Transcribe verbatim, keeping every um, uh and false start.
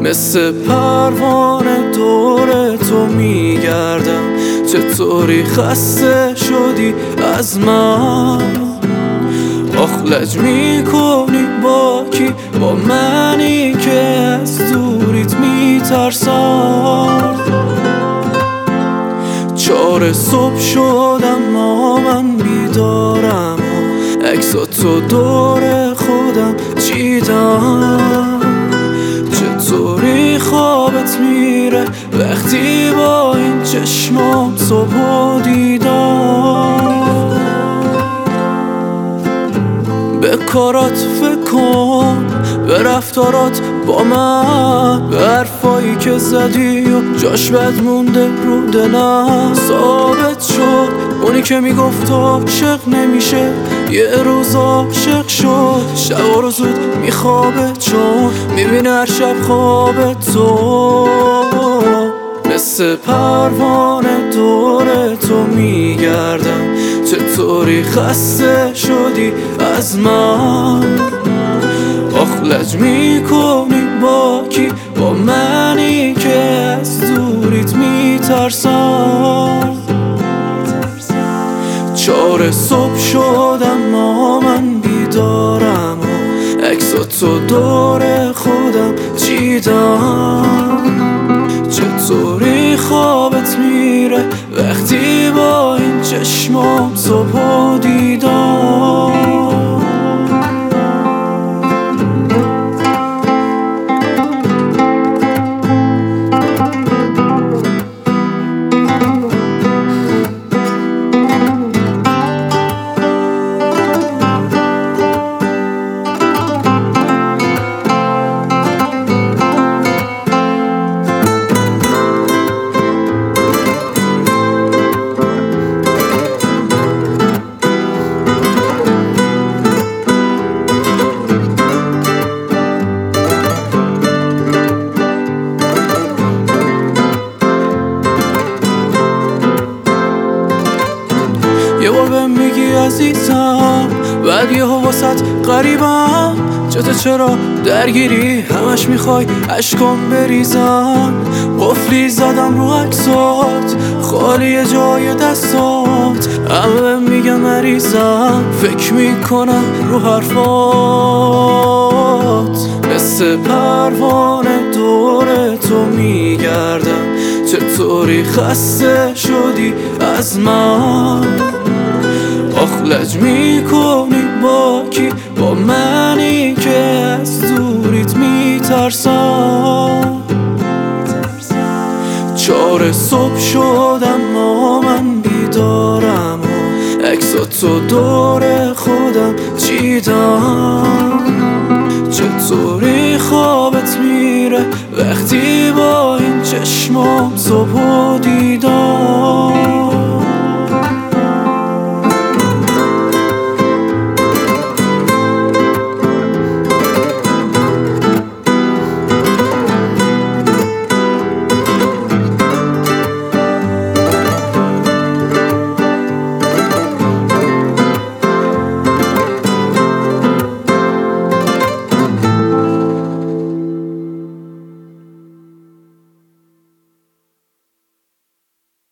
مثل پروانه دور تو میگردم. چطوری خسته شدی از من؟ آخ لج میکنی با کی؟ با منی که از دوریت میترسم. چهار صبح شدم ما من بیدارم، عکساتو دور خودم چیدم. چطوری خوابت میره وقتی با این چشمام صبح دیدم؟ به کارات فکر کن، به رفتارات با من، به حرفایی که زدی و جاش بد مونده رو دلم. ثابت شد اونی که میگفت عاشق نمیشه یه روز عاشق شد. شب رو زود میخوابه چون میبینه هر شب خواب تو. مثل پروانه دور تو میگردم. چطوری خسته شدی از من؟ آخ لج میکنی با کی؟ با منی که از دوریت میترسم. چهار صبح شدم ما من بیدارم، عکساتو دور خودم چیدم. چطوری خوابت میره وقتی با این چشمام صبح دیدم؟ یه بار بهم میگی عزیزم، بعد یه واسط غریبم. چطور چرا درگیری همش میخوای اشکام بریزم؟ قفلی زدم رو عکسات، خالی جای دستات. همه بهم میگم مریضم، فکر میکنم رو حرفات. مثل پروانه دور تو میگردم. چطوری خسته شدی از من؟ آخ لج میکنی با کی؟ با منی که از دوریت میترسم. چهار صبح شدم ما من بیدارم، عکساتو دور خودم چیدم. چطوری خوابت میره وقتی با این چشمام صبح دیدم؟